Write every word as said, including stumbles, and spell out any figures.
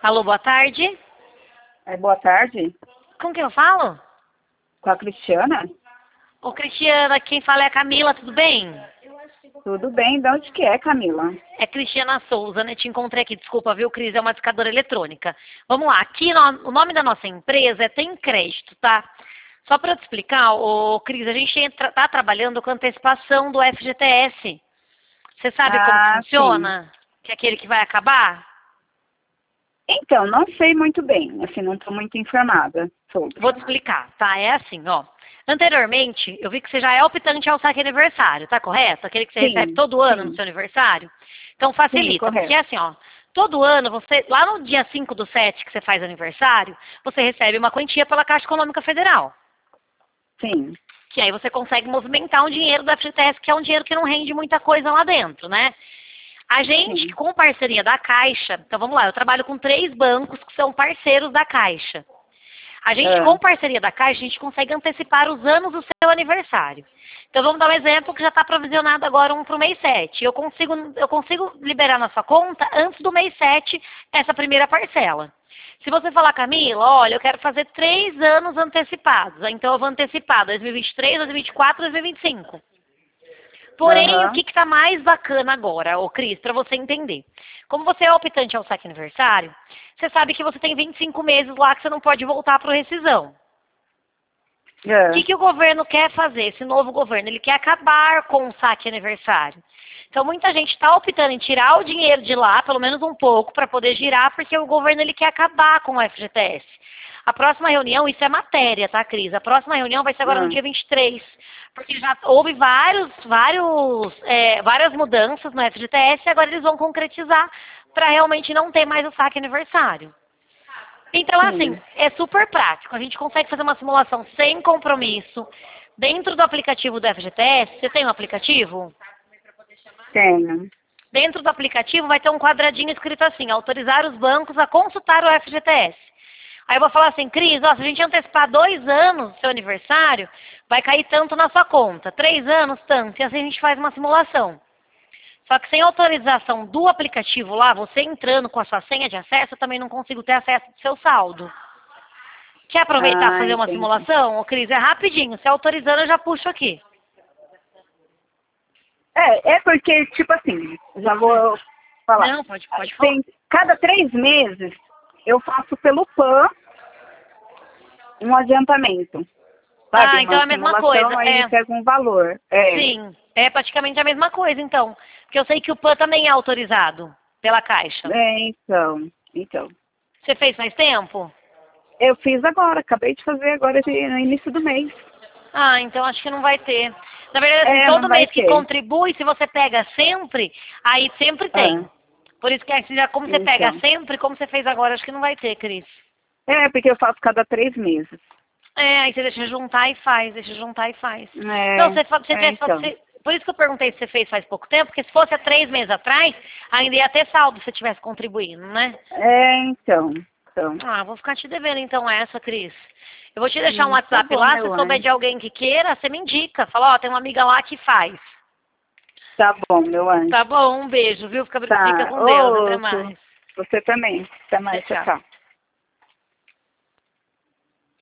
Alô, boa tarde. É, boa tarde. Com quem eu falo? Com a Cristiana? Ô, Cristiana, quem fala é a Camila, tudo bem? Tudo bem. De onde que é, Camila? É Cristiana Souza, né? Te encontrei aqui, desculpa, viu, Cris? É uma discadora eletrônica. Vamos lá, aqui no- o nome da nossa empresa é Tem Crédito, tá? Só para te explicar, ô, Cris, a gente entra, tá trabalhando com antecipação do F G T S. Você sabe como Ah, funciona? Que é aquele que vai acabar? Então, não sei muito bem. Assim, não estou muito informada sobre. Vou te explicar, tá? É assim, ó. Anteriormente, eu vi que você já é optante ao saque aniversário, tá correto? Aquele que você recebe Sim, todo ano no sim, seu aniversário. Então sim, facilita, porque é correto. assim, ó. Todo ano, você, lá no dia cinco do sete que você faz aniversário, você recebe uma quantia pela Caixa Econômica Federal. Sim. Que aí você consegue movimentar um dinheiro do F G T S, que é um dinheiro que não rende muita coisa lá dentro, né? A gente, Sim. com parceria da Caixa, então vamos lá, eu trabalho com três bancos que são parceiros da Caixa. A gente, Ah, com parceria da Caixa, a gente consegue antecipar os anos do seu aniversário. Então vamos dar um exemplo que já está provisionado agora um para o mês sete. Eu consigo, eu consigo liberar na sua conta, antes do mês sete, essa primeira parcela. Se você falar, Camila, olha, eu quero fazer três anos antecipados. Então eu vou antecipar dois mil e vinte e três, dois mil e vinte e quatro, dois mil e vinte e cinco. Porém, o Aham. que está mais bacana agora, ô Cris, para você entender? Como você é optante ao saque aniversário, você sabe que você tem vinte e cinco meses lá que você não pode voltar para rescisão. O que, Ah, que o governo quer fazer, esse novo governo? Ele quer acabar com o saque aniversário. Então, muita gente está optando em tirar o dinheiro de lá, pelo menos um pouco, para poder girar, porque o governo ele quer acabar com o F G T S. A próxima reunião, isso é matéria, tá, Cris? A próxima reunião vai ser agora no ah. dia vinte e três, porque já houve vários, vários, é, várias mudanças no F G T S e agora eles vão concretizar para realmente não ter mais o saque aniversário. Então, assim, Sim. é super prático. A gente consegue fazer uma simulação sem compromisso. Dentro do aplicativo do F G T S, você tem um aplicativo? Tenho. Dentro do aplicativo vai ter um quadradinho escrito assim, autorizar os bancos a consultar o F G T S. Aí eu vou falar assim, Cris, ó, se a gente antecipar dois anos do seu aniversário, vai cair tanto na sua conta. Três anos, tanto. E assim a gente faz uma simulação. Só que sem autorização do aplicativo lá, você entrando com a sua senha de acesso, eu também não consigo ter acesso ao seu saldo. Quer aproveitar e Ah, fazer uma entendi. simulação? Ô, Cris, é rapidinho. Se autorizando, eu já puxo aqui. É, é porque, tipo assim, já vou falar. Não, pode, pode falar. Tem, cada três meses eu faço pelo PAN um adiantamento. Sabe, Ah, então é uma a mesma coisa. simulação, aí ele É, pega um valor. É. sim, é praticamente a mesma coisa, então. Porque eu sei que o P A N também é autorizado pela Caixa. É, então, então. Você fez faz tempo? Eu fiz agora, acabei de fazer agora de- no início do mês. Ah, então acho que não vai ter. Na verdade, assim, É, não todo vai mês que ter. contribui, se você pega sempre, aí sempre Ah, tem. Por isso que assim, já como você pega então. sempre, como você fez agora, acho que não vai ter, Cris. É, porque eu faço cada três meses. É, aí você deixa juntar e faz, deixa juntar e faz. Não, É, você, fa- você é tivesse, então. você- por isso que eu perguntei se você fez faz pouco tempo, porque se fosse há três meses atrás, ainda ia ter saldo se você tivesse contribuindo, né? É, então. Então. Ah, vou ficar te devendo então essa, Cris. Eu vou te deixar um Hum, tá WhatsApp bom, lá, se meu souber anjo. de alguém que queira, você me indica. Fala, ó, tem uma amiga lá que faz. Tá bom, meu anjo. Tá bom, um beijo, viu? Fica, fica Tá. com Deus, até Outro. mais. Você também. Até Tchau, mais, tchau, tchau. tchau.